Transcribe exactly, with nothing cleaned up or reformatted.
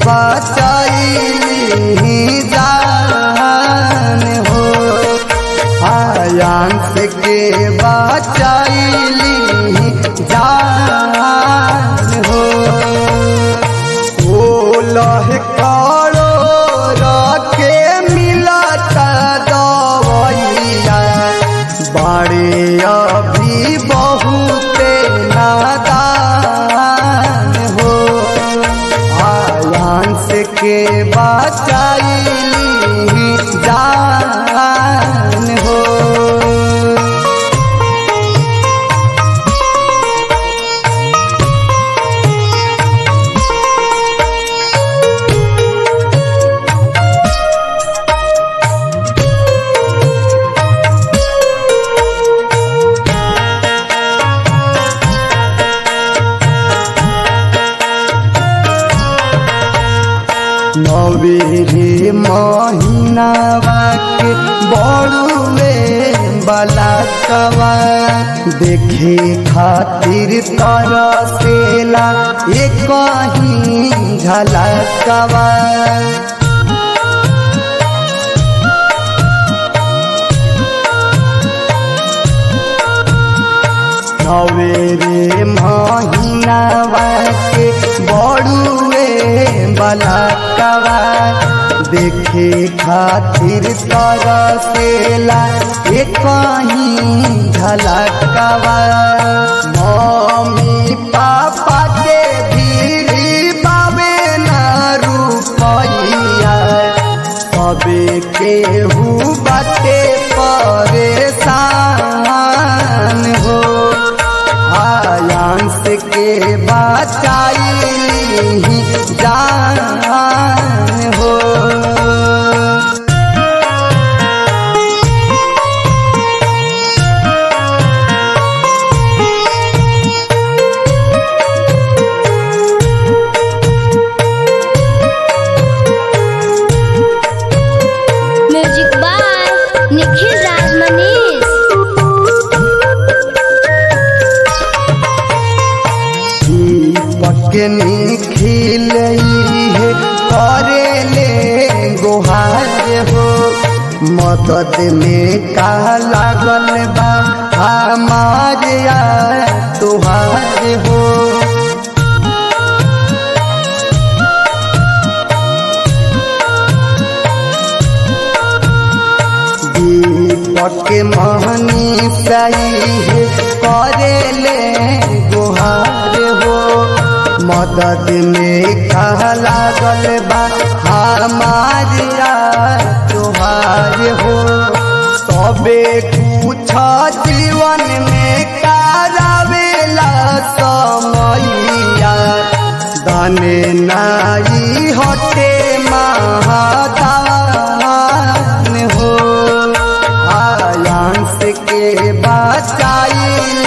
बचाइली जान हो, आयांस के बचाइली जान हो। सोलह करोड़ के मिलत दवैया बाड़े अभी बहुते नादान हो, आयांस के बचाइली जान हो। नवेरे महीनावा के बड़ुए बलाकवा देखे खातिर तरसेला एक ही झलकवा। नवेरे महीनावा के बड़ुए बलाकवा देखे खातिर तरसेला एक ही झलकवा। मम्मी पापा के धीरे बाबे न रुपैया सबे केहू बाटे परेशान हो, आयांस के बचाइली जान हो। Music by Nikhil Raj Manish. पके निखिल है करेले गोहार हो, मदद में का लागल बा हमारे तुहार हो। दीपक महनी सही है करेले गोहार हो, मदद में कह लागल बा हमारिया तुहार हो। सबे कुछ जीवन में करावेला समैया दाने नाई हटे महादान हो, आयांस के बचाइली